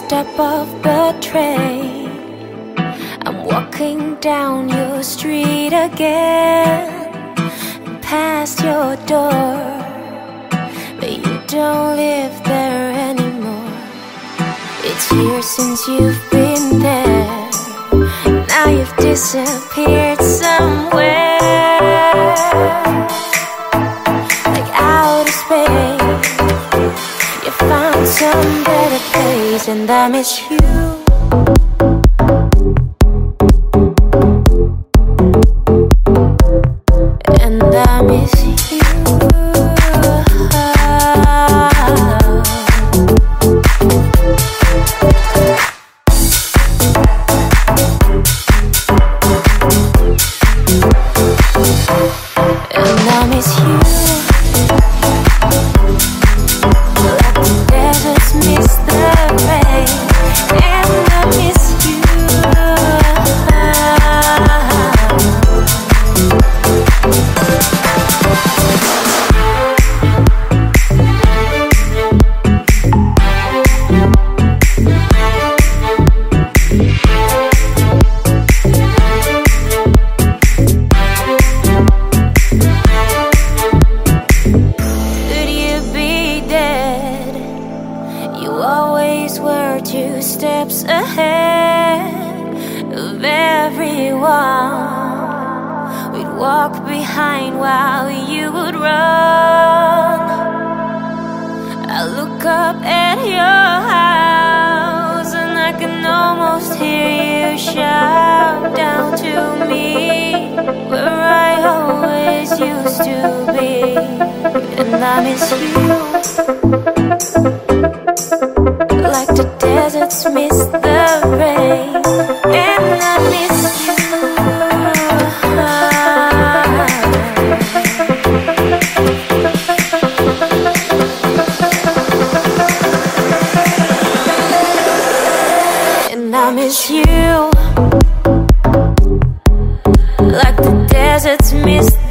step off the train, I'm walking down your street again, past your door, but you don't live there anymore. It's years since you've been there, now you've disappeared somewhere, like outer space. You found some better place, and I miss you. And I miss you. And I miss you. Like the deserts miss the rain. And I miss you. Could you be dead? You always were 2 steps ahead of everyone. We'd walk behind while you would run. I look up at your house and I can almost hear you shout down to me, where I always used to be. And I miss you. Like the deserts miss the rain. And I miss you. And I miss you. Like the deserts miss